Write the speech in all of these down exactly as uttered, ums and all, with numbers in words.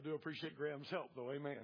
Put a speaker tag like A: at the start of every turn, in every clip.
A: do appreciate Graham's help, though. Amen.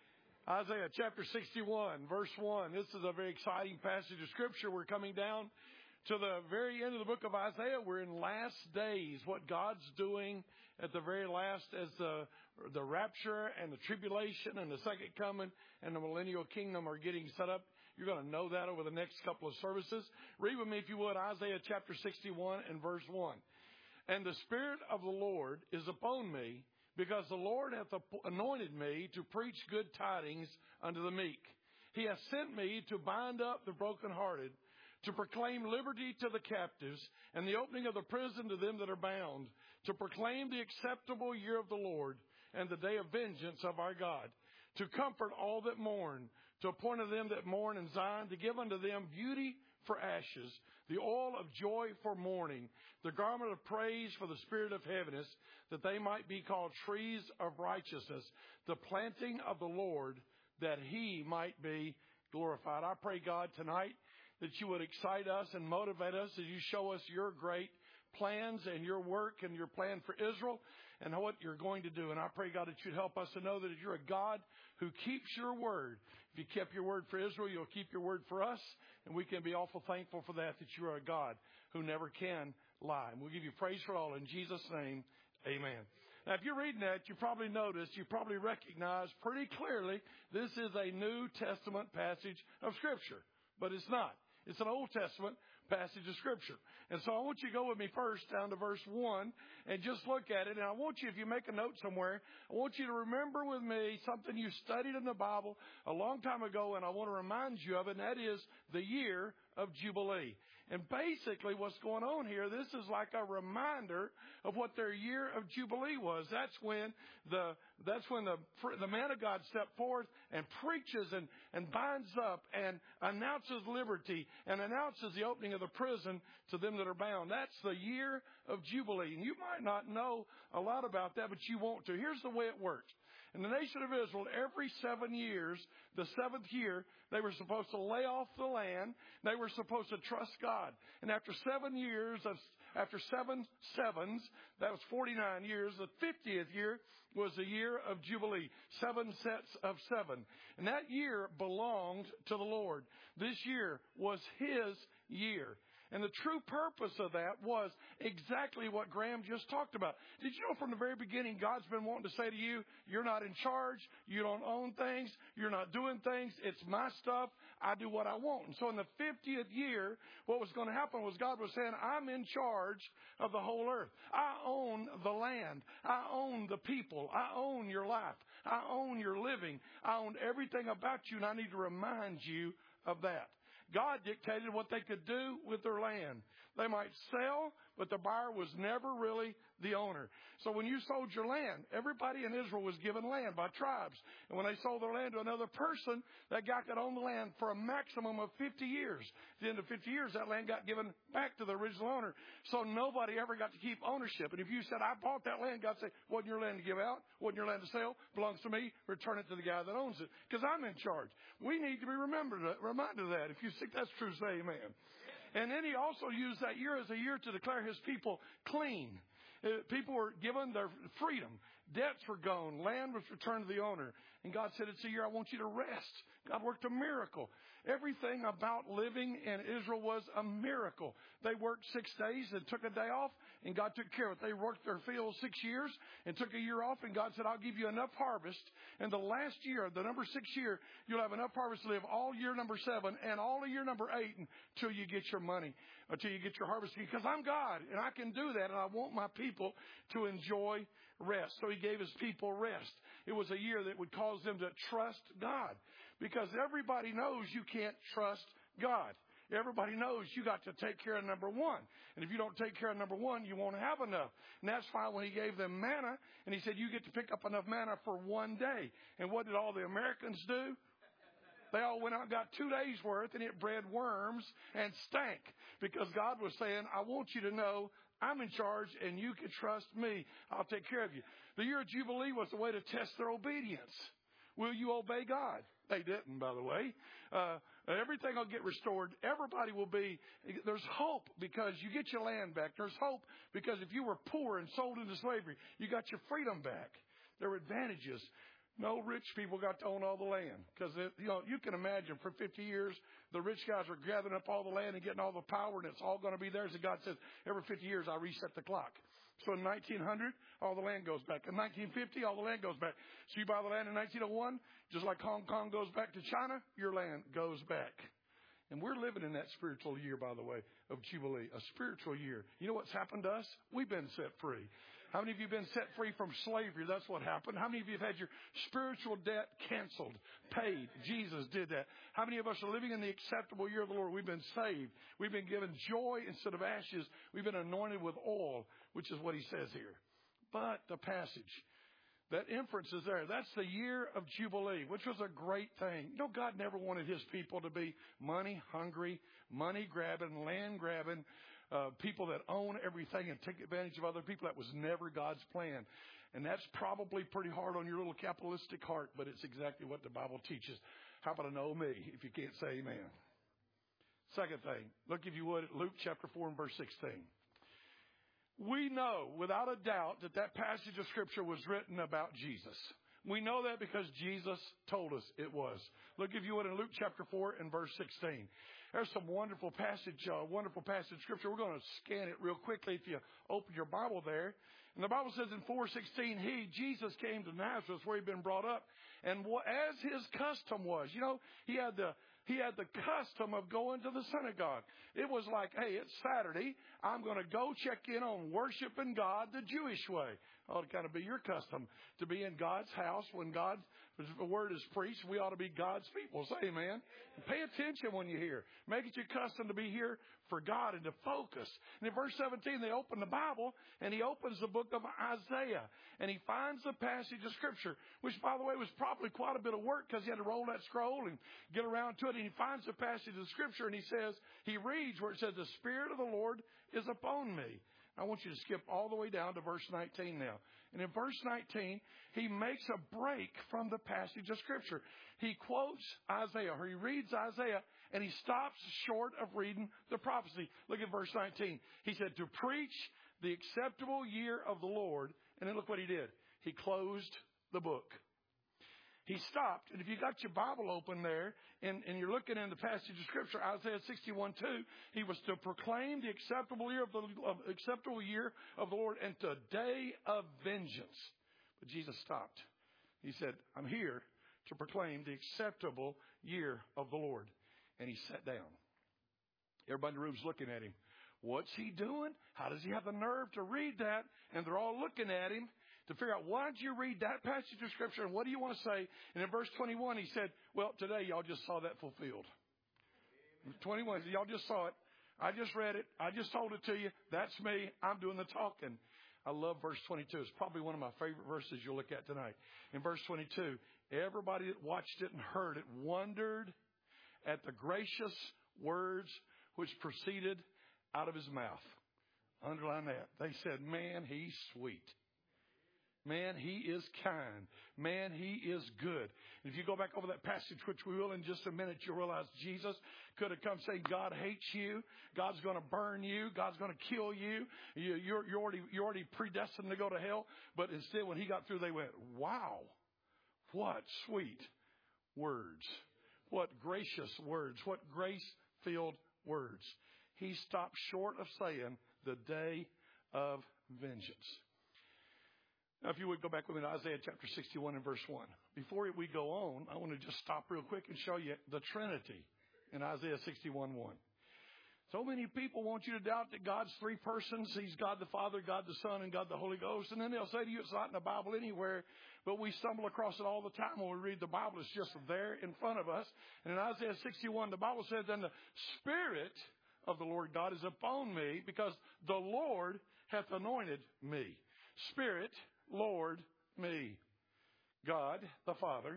A: Isaiah chapter sixty-one, verse one. This is a very exciting passage of Scripture. We're coming down to the very end of the book of Isaiah. We're in last days, what God's doing at the very last as the, the rapture and the tribulation and the second coming and the millennial kingdom are getting set up. You're going to know that over the next couple of services. Read with me, if you would, Isaiah chapter sixty-one and verse one. And the Spirit of the Lord is upon me, because the Lord hath anointed me to preach good tidings unto the meek. He hath sent me to bind up the brokenhearted, to proclaim liberty to the captives, and the opening of the prison to them that are bound, to proclaim the acceptable year of the Lord, and the day of vengeance of our God, to comfort all that mourn, to appoint unto them that mourn in Zion, to give unto them beauty for ashes, the oil of joy for mourning, the garment of praise for the spirit of heaviness, that they might be called trees of righteousness, the planting of the Lord, that he might be glorified. I pray, God, tonight that you would excite us and motivate us as you show us your great plans and your work and your plan for Israel and what you're going to do. And I pray, God, that you'd help us to know that you're a God who keeps your word. If you kept your word for Israel, you'll keep your word for us. And we can be awful thankful for that, that you are a God who never can lie. And we'll give you praise for all in Jesus' name. Amen. Now, if you're reading that, you probably noticed, you probably recognize pretty clearly this is a New Testament passage of Scripture. But it's not. It's an Old Testament passage of Scripture. And so I want you to go with me first down to verse one and just look at it. And I want you, if you make a note somewhere, I want you to remember with me something you studied in the Bible a long time ago, and I want to remind you of it, and that is the year of Jubilee. And basically what's going on here, this is like a reminder of what their year of Jubilee was. That's when the that's when the the man of God stepped forth and preaches and, and binds up and announces liberty and announces the opening of the prison to them that are bound. That's the year of Jubilee. And you might not know a lot about that, but you want to. Here's the way it works. In the nation of Israel, every seven years, the seventh year, they were supposed to lay off the land. They were supposed to trust God. And after seven years, of, after seven sevens, that was forty-nine years, the fiftieth year was the year of Jubilee. Seven sets of seven. And that year belonged to the Lord. This year was His year. And the true purpose of that was exactly what Graham just talked about. Did you know from the very beginning, God's been wanting to say to you, you're not in charge, you don't own things, you're not doing things, it's my stuff, I do what I want. And so in the fiftieth year, what was going to happen was God was saying, I'm in charge of the whole earth. I own the land. I own the people. I own your life. I own your living. I own everything about you, and I need to remind you of that. God dictated what they could do with their land. They might sell, but the buyer was never really the owner. So when you sold your land, everybody in Israel was given land by tribes. And when they sold their land to another person, that guy could own the land for a maximum of fifty years. At the end of fifty years, that land got given back to the original owner. So nobody ever got to keep ownership. And if you said, I bought that land, God said, wasn't your land to give out, wasn't your land to sell, belongs to me, return it to the guy that owns it, because I'm in charge. We need to be remembered, reminded of that. If you think that's true, say amen. And then he also used that year as a year to declare his people clean. People were given their freedom. Debts were gone. Land was returned to the owner. And God said, it's a year I want you to rest. God worked a miracle. Everything about living in Israel was a miracle. They worked six days and took a day off, and God took care of it. They worked their fields six years and took a year off, and God said, I'll give you enough harvest. And the last year, the number six year, you'll have enough harvest to live all year number seven and all of year number eight until you get your money, until you get your harvest. Because I'm God, and I can do that, and I want my people to enjoy rest. So he gave his people rest. It was a year that would cause them to trust God, because everybody knows you can't trust God. Everybody knows you got to take care of number one. And if you don't take care of number one, you won't have enough. And that's why when he gave them manna, and he said, you get to pick up enough manna for one day. And what did all the Americans do? They all went out and got two days worth, and it bred worms and stank, because God was saying, I want you to know I'm in charge, and you can trust me. I'll take care of you. The year of Jubilee was the way to test their obedience. Will you obey God? They didn't, by the way. Uh, everything will get restored. Everybody will be, there's hope because you get your land back. There's hope because if you were poor and sold into slavery, you got your freedom back. There were advantages. No rich people got to own all the land because, you know, you can imagine for fifty years, the rich guys are gathering up all the land and getting all the power, and it's all going to be theirs. And God says, every fifty years, I reset the clock. So in nineteen hundred, all the land goes back. In nineteen fifty, all the land goes back. So you buy the land in nineteen oh one, just like Hong Kong goes back to China, your land goes back. And we're living in that spiritual year, by the way, of Jubilee, a spiritual year. You know what's happened to us? We've been set free. How many of you have been set free from slavery? That's what happened. How many of you have had your spiritual debt canceled, paid? Jesus did that. How many of us are living in the acceptable year of the Lord? We've been saved. We've been given joy instead of ashes. We've been anointed with oil, which is what he says here. But the passage, that inference is there. That's the year of Jubilee, which was a great thing. You know, God never wanted his people to be money hungry, money grabbing, land grabbing, uh, people that own everything and take advantage of other people. That was never God's plan. And that's probably pretty hard on your little capitalistic heart, but it's exactly what the Bible teaches. How about an oh me if you can't say amen? Second thing, look if you would at Luke chapter four and verse sixteen. We know without a doubt that that passage of Scripture was written about Jesus. We know that because Jesus told us it was. Look if you would in Luke chapter four and verse sixteen. There's some wonderful passage, uh, wonderful passage of Scripture. We're going to scan it real quickly if you open your Bible there. And the Bible says in four sixteen, he, Jesus, came to Nazareth where he'd been brought up. And as his custom was, you know, he had the He had the custom of going to the synagogue. It was like, hey, it's Saturday. I'm going to go check in on worshiping God the Jewish way. Ought to kind of be your custom to be in God's house when God's the word is preached. We ought to be God's people. Say amen. And pay attention when you hear. Make it your custom to be here for God and to focus. And in verse seventeen, they open the Bible, and he opens the book of Isaiah. And he finds the passage of Scripture, which, by the way, was probably quite a bit of work because he had to roll that scroll and get around to it. And he finds the passage of Scripture, and he says, he reads where it says, the Spirit of the Lord is upon me. I want you to skip all the way down to verse nineteen now. And in verse nineteen, he makes a break from the passage of Scripture. He quotes Isaiah, or he reads Isaiah, and he stops short of reading the prophecy. Look at verse nineteen. He said, to preach the acceptable year of the Lord. And then look what he did. He closed the book. He stopped. And if you got your Bible open there and, and you're looking in the passage of Scripture, Isaiah sixty-one two, he was to proclaim the acceptable year of the of, acceptable year of the Lord and to day of vengeance. But Jesus stopped. He said, I'm here to proclaim the acceptable year of the Lord. And he sat down. Everybody in the room's looking at him. What's he doing? How does he have the nerve to read that? And they're all looking at him to figure out, why did you read that passage of Scripture and what do you want to say? And in verse twenty-one, he said, well, today y'all just saw that fulfilled. twenty-one, y'all just saw it. I just read it. I just told it to you. That's me. I'm doing the talking. I love verse twenty-two. It's probably one of my favorite verses you'll look at tonight. In verse twenty-two, everybody that watched it and heard it wondered at the gracious words which proceeded out of his mouth. Underline that. They said, man, he's sweet. Man, he is kind. Man, he is good. If you go back over that passage, which we will in just a minute, you'll realize Jesus could have come saying, God hates you. God's going to burn you. God's going to kill you. you you're, you're, already, you're already predestined to go to hell. But instead, when he got through, they went, wow, what sweet words. What gracious words. What grace-filled words. He stopped short of saying the day of vengeance. Now, if you would go back with me to Isaiah chapter sixty-one and verse one. Before we go on, I want to just stop real quick and show you the Trinity in Isaiah sixty-one one. So many people want you to doubt that God's three persons. He's God the Father, God the Son, and God the Holy Ghost. And then they'll say to you, it's not in the Bible anywhere. But we stumble across it all the time when we read the Bible. It's just there in front of us. And in Isaiah sixty-one, the Bible says, then the Spirit of the Lord God is upon me because the Lord hath anointed me. Spirit, Lord, me. God, the Father,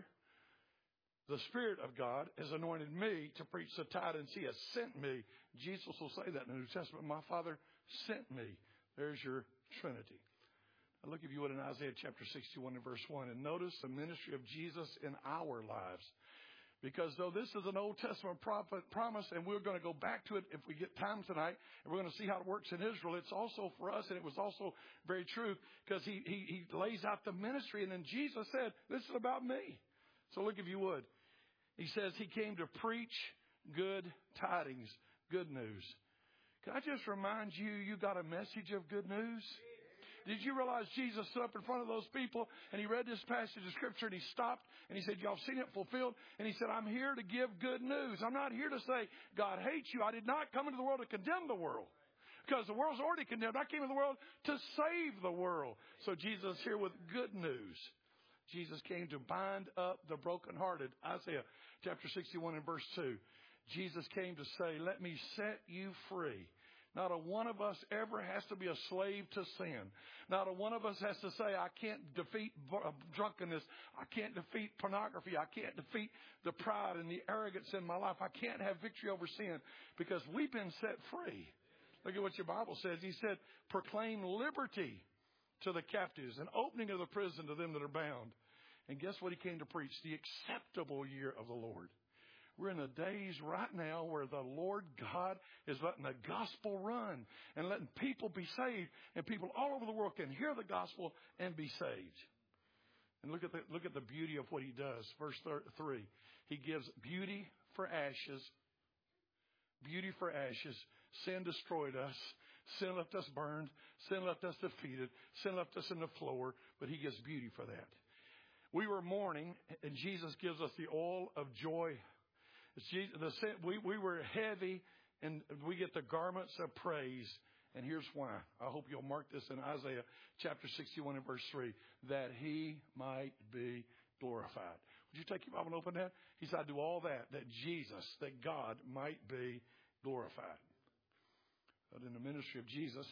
A: the Spirit of God has anointed me to preach the tidings. He has sent me. Jesus will say that in the New Testament. My Father sent me. There's your Trinity. Now look, if you would, in Isaiah chapter sixty-one and verse one. And notice the ministry of Jesus in our lives. Because though this is an Old Testament prophet promise, and we're going to go back to it if we get time tonight, and we're going to see how it works in Israel, it's also for us, and it was also very true, because he, he, he lays out the ministry, and then Jesus said, this is about me. So look if you would. He says he came to preach good tidings, good news. Can I just remind you, you got a message of good news? Did you realize Jesus stood up in front of those people and he read this passage of Scripture and he stopped and he said, y'all seen it fulfilled? And he said, I'm here to give good news. I'm not here to say God hates you. I did not come into the world to condemn the world, because the world's already condemned. I came into the world to save the world. So Jesus is here with good news. Jesus came to bind up the brokenhearted. Isaiah chapter sixty-one and verse two. Jesus came to say, let me set you free. Not a one of us ever has to be a slave to sin. Not a one of us has to say, I can't defeat drunkenness. I can't defeat pornography. I can't defeat the pride and the arrogance in my life. I can't have victory over sin, because we've been set free. Look at what your Bible says. He said, proclaim liberty to the captives and opening of the prison to them that are bound. And guess what he came to preach? The acceptable year of the Lord. We're in the days right now where the Lord God is letting the gospel run and letting people be saved, and people all over the world can hear the gospel and be saved. And look at the, look at the beauty of what he does. Verse three, he gives beauty for ashes. Beauty for ashes. Sin destroyed us. Sin left us burned. Sin left us defeated. Sin left us in the floor, but he gives beauty for that. We were mourning, and Jesus gives us the oil of joy. Jesus, the, we, we were heavy, and we get the garments of praise. And here's why. I hope you'll mark this in Isaiah chapter sixty-one and verse three, that he might be glorified. Would you take your Bible and open that? He said, I do all that, that Jesus, that God might be glorified. But in the ministry of Jesus,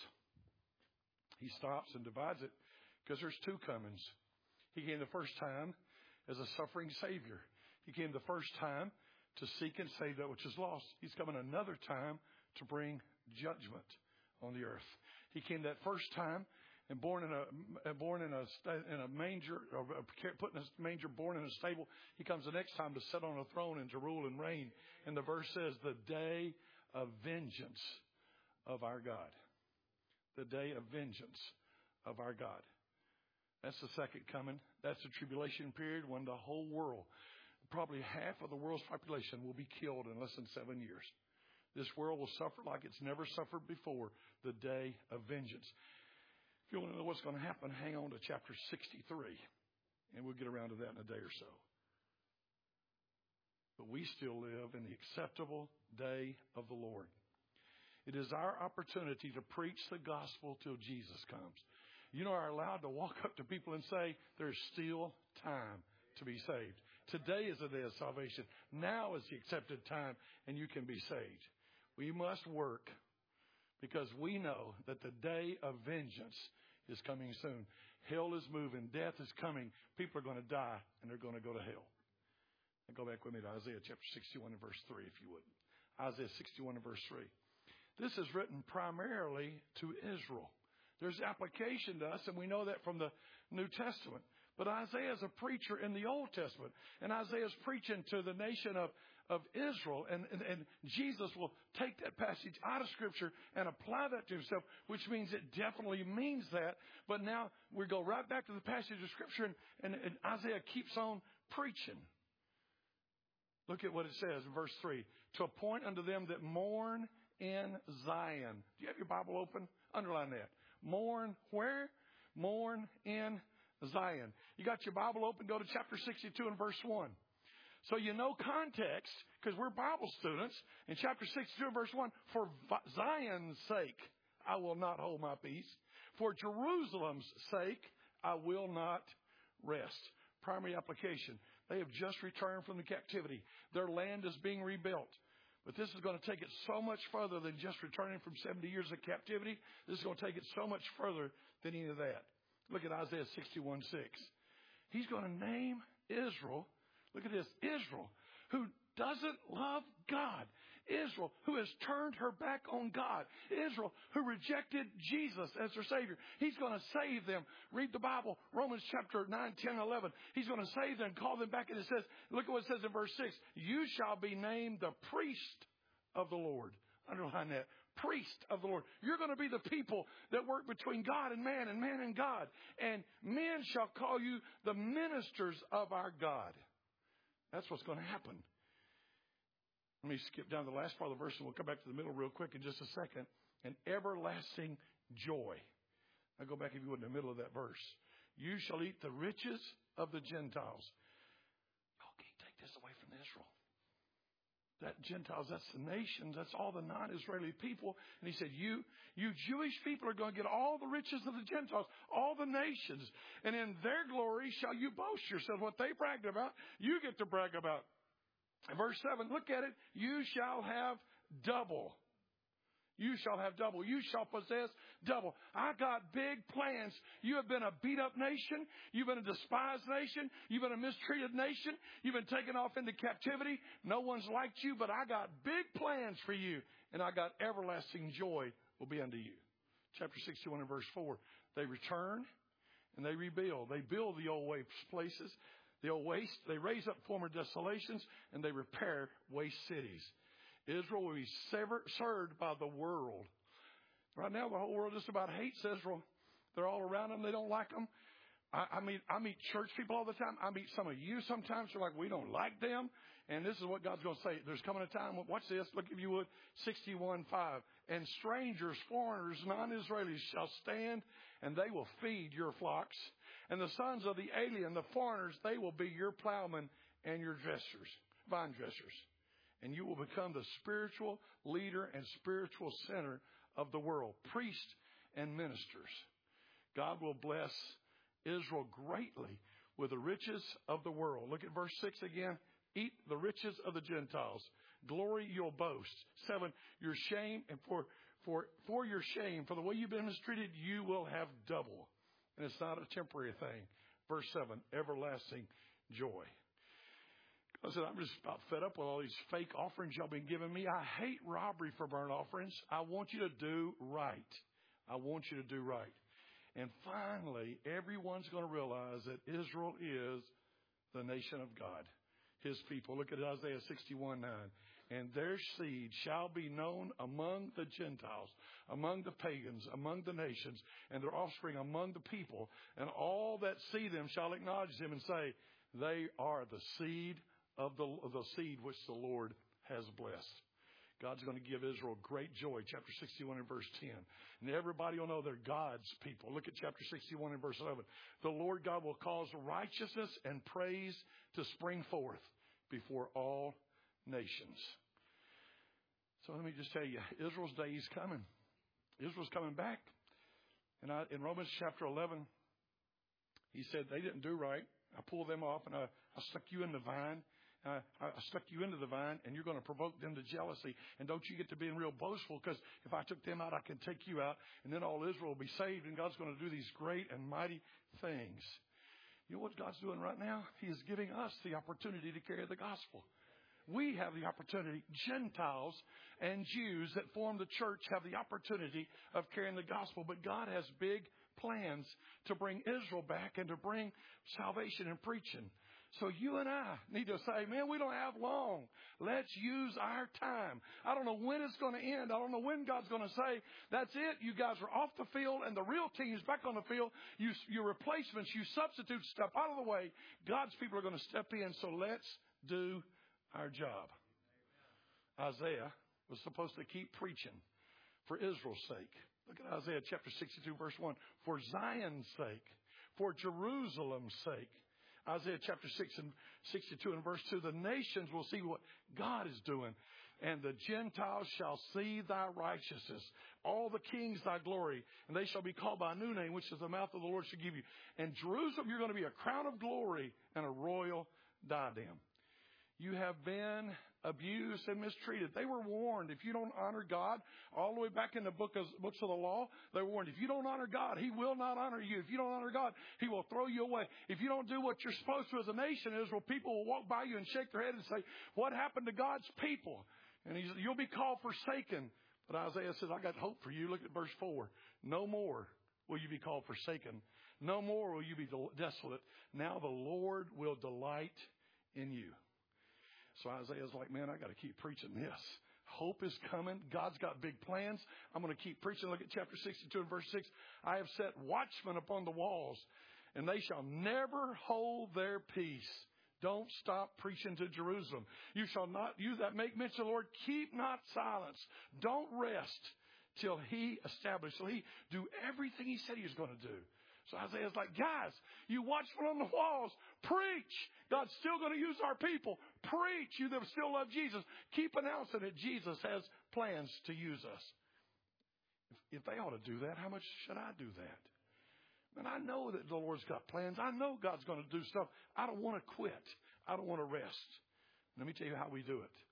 A: he stops and divides it, because there's two comings. He came the first time as a suffering Savior. He came the first time to seek and save that which is lost. He's coming another time to bring judgment on the earth. He came that first time and born in a born in a in a manger, or put in a manger, born in a stable. He comes the next time to sit on a throne and to rule and reign. And the verse says, the day of vengeance of our God. The day of vengeance of our God. That's the second coming. That's the tribulation period, when the whole world, probably half of the world's population, will be killed in less than seven years. This world will suffer like it's never suffered before, the day of vengeance. If you want to know what's going to happen, hang on to chapter sixty-three, and we'll get around to that in a day or so. But we still live in the acceptable day of the Lord. It is our opportunity to preach the gospel till Jesus comes. You know, are allowed to walk up to people and say, there's still time to be saved. Today is the day of salvation. Now is the accepted time, and you can be saved. We must work, because we know that the day of vengeance is coming soon. Hell is moving. Death is coming. People are going to die, and they're going to go to hell. And go back with me to Isaiah chapter sixty-one and verse three, if you would. Isaiah sixty-one and verse three. This is written primarily to Israel. There's application to us, and we know that from the New Testament. But Isaiah is a preacher in the Old Testament, and Isaiah is preaching to the nation of, of Israel, and, and, and Jesus will take that passage out of Scripture and apply that to himself, which means it definitely means that. But now we go right back to the passage of Scripture, and, and, and Isaiah keeps on preaching. Look at what it says in verse three. To appoint unto them that mourn in Zion. Do you have your Bible open? Underline that. Mourn where? Mourn in Zion. You got your Bible open? Go to chapter sixty-two and verse one. So you know context, because we're Bible students. In chapter sixty-two and verse one, for Zion's sake, I will not hold my peace. For Jerusalem's sake, I will not rest. Primary application. They have just returned from the captivity. Their land is being rebuilt. But this is going to take it so much further than just returning from seventy years of captivity. This is going to take it so much further than any of that. Look at Isaiah sixty-one six. He's going to name Israel. Look at this. Israel, who doesn't love God. Israel, who has turned her back on God. Israel, who rejected Jesus as their Savior. He's going to save them. Read the Bible, Romans chapter nine, ten, eleven. He's going to save them, call them back. And it says, look at what it says in verse six. You shall be named the priest of the Lord. Underline that. Priest of the Lord. You're going to be the people that work between God and man and man and God. And men shall call you the ministers of our God. That's what's going to happen. Let me skip down to the last part of the verse and we'll come back to the middle real quick in just a second. An everlasting joy. Now go back if you would in the middle of that verse. You shall eat the riches of the Gentiles. Oh, can't take this away from Israel. That Gentiles, that's the nations, that's all the non-Israeli people. And he said, you, you Jewish people are going to get all the riches of the Gentiles, all the nations. And in their glory shall you boast yourselves. What they bragged about, you get to brag about. Verse seven, look at it. You shall have double. You shall have double. You shall possess double. I got big plans. You have been a beat up nation. You've been a despised nation. You've been a mistreated nation. You've been taken off into captivity. No one's liked you, but I got big plans for you. And I got everlasting joy will be unto you. Chapter sixty-one and verse four. They return and they rebuild. They build the old waste places, the old waste. They raise up former desolations and they repair waste cities. Israel will be severed, served by the world. Right now, the whole world just about hates Israel. They're all around them. They don't like them. I, I meet I meet church people all the time. I meet some of you sometimes. They're like, we don't like them. And this is what God's going to say. There's coming a time. Watch this. Look, if you would. sixty-one five. And strangers, foreigners, non-Israelis shall stand, and they will feed your flocks. And the sons of the alien, the foreigners, they will be your plowmen and your dressers, vine dressers. And you will become the spiritual leader and spiritual center of the world. Priests and ministers. God will bless Israel greatly with the riches of the world. Look at verse six again. Eat the riches of the Gentiles. Glory you'll boast. Seven, your shame and for, for, for your shame, for the way you've been mistreated, you will have double. And it's not a temporary thing. Verse seven, everlasting joy. I said, I'm just about fed up with all these fake offerings y'all been giving me. I hate robbery for burnt offerings. I want you to do right. I want you to do right. And finally, everyone's going to realize that Israel is the nation of God, his people. Look at Isaiah sixty-one nine. And their seed shall be known among the Gentiles, among the pagans, among the nations, and their offspring among the people. And all that see them shall acknowledge them and say, they are the seed of the, of the seed which the Lord has blessed. God's going to give Israel great joy. Chapter sixty-one and verse ten. And everybody will know they're God's people. Look at chapter sixty-one and verse eleven. The Lord God will cause righteousness and praise to spring forth before all nations. So let me just tell you, Israel's day is coming. Israel's coming back. And I, in Romans chapter eleven, he said they didn't do right. I pulled them off and I, I stuck you in the vine. Uh, I stuck you into the vine, and you're going to provoke them to jealousy. And don't you get to being real boastful, because if I took them out, I can take you out, and then all Israel will be saved, and God's going to do these great and mighty things. You know what God's doing right now? He is giving us the opportunity to carry the gospel. We have the opportunity. Gentiles and Jews that form the church have the opportunity of carrying the gospel, but God has big plans to bring Israel back and to bring salvation and preaching. So you and I need to say, man, we don't have long. Let's use our time. I don't know when it's going to end. I don't know when God's going to say, that's it. You guys are off the field and the real team is back on the field. You, your replacements, you substitutes step out of the way. God's people are going to step in. So let's do our job. Isaiah was supposed to keep preaching for Israel's sake. Look at Isaiah chapter sixty-two, verse one. For Zion's sake, for Jerusalem's sake. Isaiah chapter six and sixty-two and verse two, the nations will see what God is doing, and the Gentiles shall see thy righteousness, all the kings thy glory, and they shall be called by a new name, which is the mouth of the Lord shall give you. And Jerusalem, you're going to be a crown of glory and a royal diadem. You have been abused and mistreated. They were warned, if you don't honor God, all the way back in the book of, books of the law, they were warned, if you don't honor God, he will not honor you. If you don't honor God, he will throw you away. If you don't do what you're supposed to as a nation, Israel, people will walk by you and shake their head and say, what happened to God's people? And he's, you'll be called forsaken. But Isaiah says, I got hope for you. Look at verse four. No more will you be called forsaken. No more will you be desolate. Now the Lord will delight in you. So Isaiah's like, man, I got to keep preaching this. Hope is coming. God's got big plans. I'm going to keep preaching. Look at chapter sixty-two and verse six. I have set watchmen upon the walls, and they shall never hold their peace. Don't stop preaching to Jerusalem. You shall not, you that make mention of the Lord, keep not silence. Don't rest till he establish, till he do everything he said he was going to do. So Isaiah's like, guys, you watchmen on the walls, preach. God's still going to use our people. Preach, you that still love Jesus. Keep announcing that Jesus has plans to use us. If, if they ought to do that, how much should I do that? And I know that the Lord's got plans. I know God's going to do stuff. I don't want to quit. I don't want to rest. Let me tell you how we do it.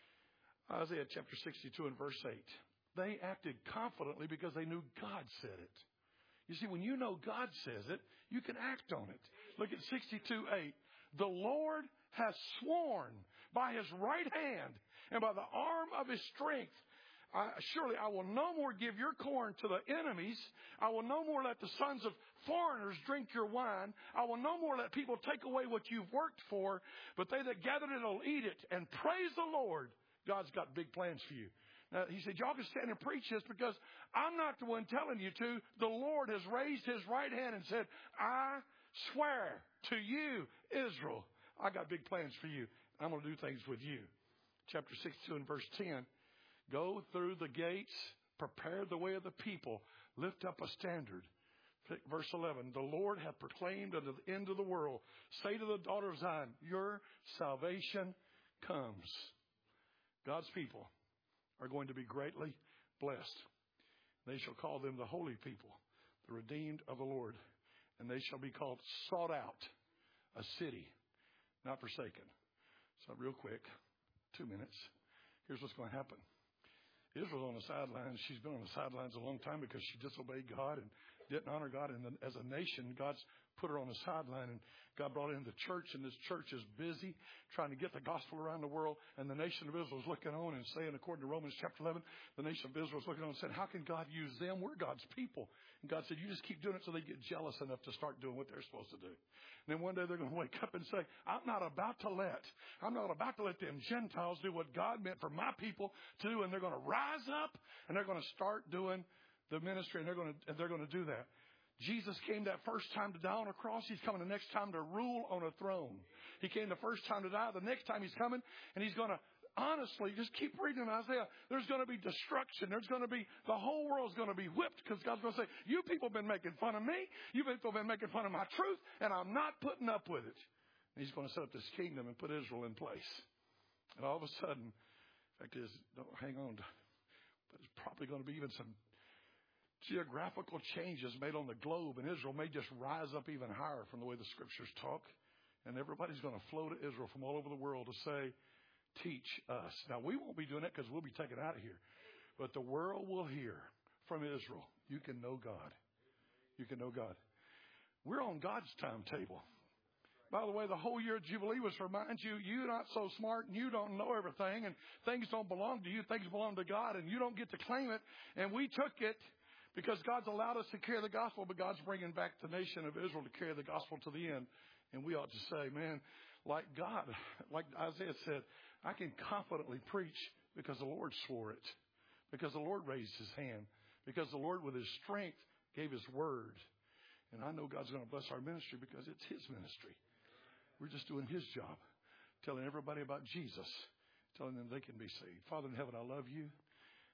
A: Isaiah chapter sixty-two and verse eight. They acted confidently because they knew God said it. You see, when you know God says it, you can act on it. Look at sixty-two eight. The Lord has sworn by his right hand and by the arm of his strength. I, surely I will no more give your corn to the enemies. I will no more let the sons of foreigners drink your wine. I will no more let people take away what you've worked for. But they that gathered it will eat it. And praise the Lord. God's got big plans for you. Now, he said, y'all can stand and preach this because I'm not the one telling you to. The Lord has raised his right hand and said, I swear to you, Israel, I got big plans for you. I'm going to do things with you. Chapter sixty-two and verse ten. Go through the gates, prepare the way of the people, lift up a standard. Verse eleven, the Lord hath proclaimed unto the end of the world, say to the daughter of Zion, your salvation comes. God's people are going to be greatly blessed. They shall call them the holy people, the redeemed of the Lord, and they shall be called sought out, a city, not forsaken. So real quick, two minutes, here's what's going to happen. Israel's on the sidelines. She's been on the sidelines a long time because she disobeyed God and didn't honor God. And then as a nation, God's put her on the sideline, and God brought her into the church, and this church is busy trying to get the gospel around the world. And the nation of Israel is looking on and saying, according to Romans chapter eleven, the nation of Israel is looking on and saying, how can God use them? We're God's people. And God said, you just keep doing it so they get jealous enough to start doing what they're supposed to do. And then one day they're going to wake up and say, I'm not about to let, I'm not about to let them Gentiles do what God meant for my people to do. And they're going to rise up and they're going to start doing the ministry, and they're going to, and they're going to do that. Jesus came that first time to die on a cross. He's coming the next time to rule on a throne. He came the first time to die. The next time he's coming, and he's going to, honestly, just keep reading Isaiah. There's going to be destruction. There's going to be, the whole world's going to be whipped because God's going to say, you people have been making fun of me. You people have been making fun of my truth, and I'm not putting up with it. And he's going to set up this kingdom and put Israel in place. And all of a sudden, in fact, is, don't hang on, but it's probably going to be even some geographical changes made on the globe, and Israel may just rise up even higher from the way the scriptures talk. And everybody's going to flow to Israel from all over the world to say, teach us. Now, we won't be doing that because we'll be taken out of here. But the world will hear from Israel, you can know God. You can know God. We're on God's timetable. By the way, the whole year of Jubilee was to remind you, you're not so smart and you don't know everything, and things don't belong to you. Things belong to God, and you don't get to claim it. And we took it because God's allowed us to carry the gospel, but God's bringing back the nation of Israel to carry the gospel to the end. And we ought to say, man, like God, like Isaiah said, I can confidently preach because the Lord swore it, because the Lord raised his hand, because the Lord with his strength gave his word. And I know God's going to bless our ministry because it's his ministry. We're just doing his job, telling everybody about Jesus, telling them they can be saved. Father in heaven, I love you.